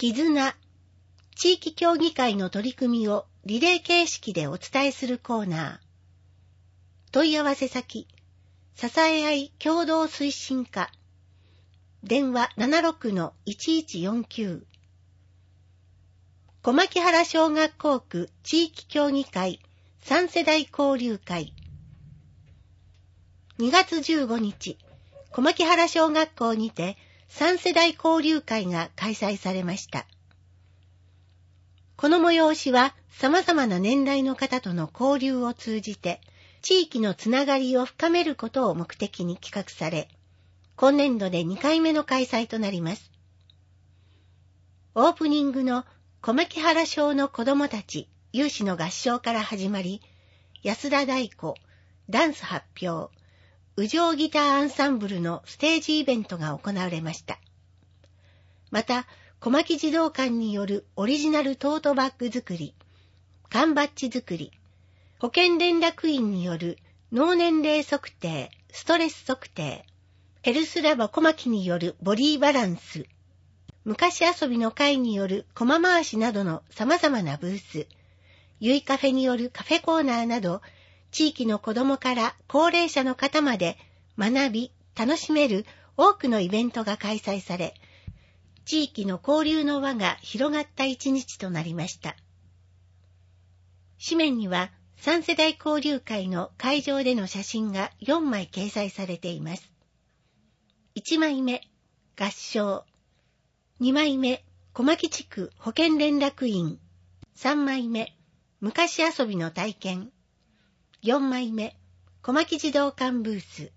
絆、地域協議会の取り組みをリレー形式でお伝えするコーナー。問い合わせ先、支え合い共同推進課。電話 76-1149。小牧原小学校区地域協議会3世代交流会。2月15日、小牧原小学校にて3世代交流会が開催されました。この催しは様々な年代の方との交流を通じて地域のつながりを深めることを目的に企画され、今年度で2回目の開催となります。オープニングの小牧原小の子どもたち有志の合唱から始まり、安田太鼓、ダンス発表、宇上ギターアンサンブルのステージイベントが行われました。また、小牧児童館によるオリジナルトートバッグ作り、缶バッジ作り、保健連絡員による脳年齢測定、ストレス測定、ヘルスラボ小牧によるボディバランス、昔遊びの会によるコマ回しなどの様々なブース、ゆいカフェによるカフェコーナーなど、地域の子どもから高齢者の方まで学び、楽しめる多くのイベントが開催され、地域の交流の輪が広がった一日となりました。紙面には3世代交流会の会場での写真が4枚掲載されています。1枚目、合唱。2枚目、小牧地区保健連絡員。3枚目、昔遊びの体験。4枚目、小牧児童館ブース。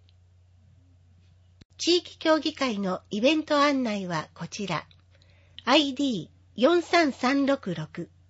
地域協議会のイベント案内はこちら。ID43366